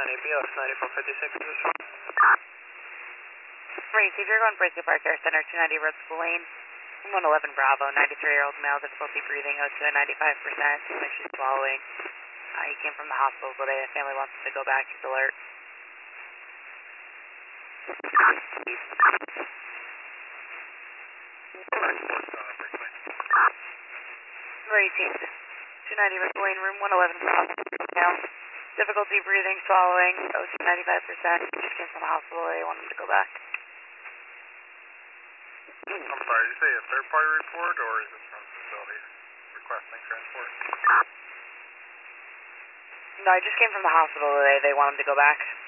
ABS 9456 is this one? Right, if you're going Breaker Park Air Center, 290 Red School Lane, 111 Bravo, 93-year-old male, difficulty breathing, O2 at 95%, some issues swallowing. He came from the hospital today, the family wants him to go back, he's alert. Right, 290 Red School Lane, room 111 Bravo, male, difficulty breathing, swallowing, O2 95%, just came from the hospital today, want him to go back. I'm sorry, did you say a third-party report, or is this from the facility requesting transport? No, I just came from the hospital today. They want him to go back.